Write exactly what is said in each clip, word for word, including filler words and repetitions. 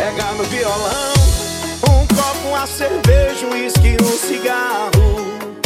Pega no violão, um copo, uma cerveja, um uísque, um cigarro.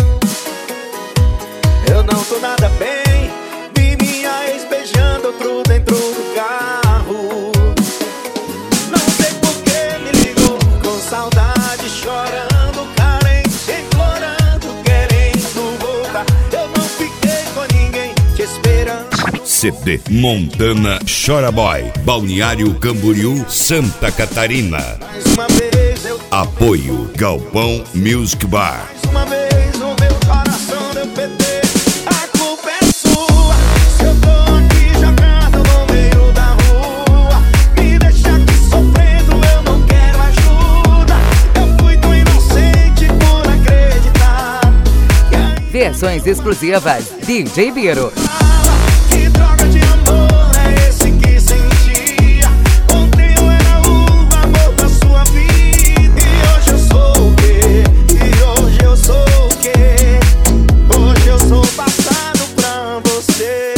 Eu não tô nada bem, vi minha ex beijando outro dentro do carro. Não sei por que me ligou, com saudade, chorando, carente, implorando, querendo voltar. Eu não fiquei com ninguém te esperando. C D Montana Chora Boy, Balneário Camboriú, Santa Catarina. Mais uma vez eu... Apoio Galpão Music Bar. Mais uma vez o meu coração deu P T. A culpa é sua, se eu tô aqui jogando no meio da rua. Me deixa aqui sofrendo, eu não quero ajuda. Eu fui tão inocente por acreditar. Versões exclusivas D J Biro. Que droga de amor é esse que sentia? Ontem eu era o amor da sua vida, e hoje eu sou o quê? E hoje eu sou o quê? Hoje eu sou passado pra você.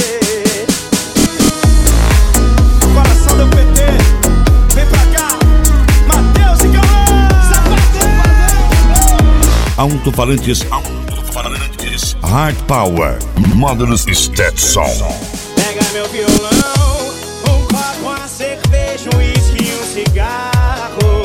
O coração do P T, vem pra cá, Matheus e Galã. Alto-falantes, alto-falantes, Hard Power, Módulos Stetson. Pega meu violão, um copo, uma cerveja, um uísque e um cigarro.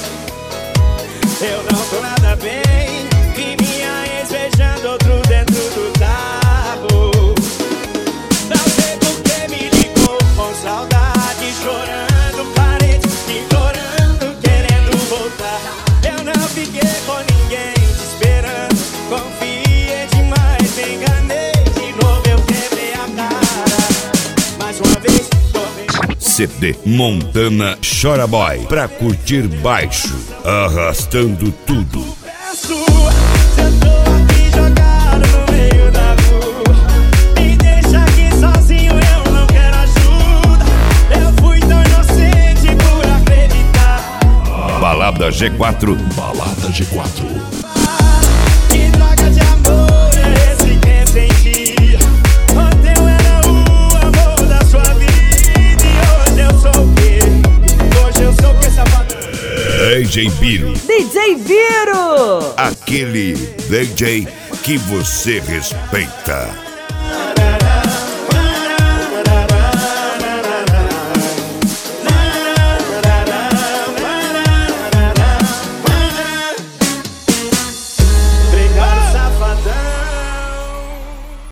Eu não tô nada bem, vi minha ex beijando outro dentro do carro. Não sei por que me ligou, com saudade, chorando, parede, implorando, querendo voltar. Eu não fiquei com ninguém te esperando, confiei demais, me enganei. De novo eu quebrei a cara, mais uma vez tomei. C D Montana Chora Boy, pra curtir baixo, arrastando tudo. É sua, se eu tô aqui jogado no meio da rua. Me deixa aqui sozinho, eu não quero ajuda. Eu fui tão inocente por acreditar. Balada G quatro. Balada G quatro. Que droga de amor é esse que sentia? Ontem eu era o amor da sua vida, e hoje eu sou o quê? Hoje eu sou o quê, safado? D J Biro, D J Biro. aquele D J que você respeita.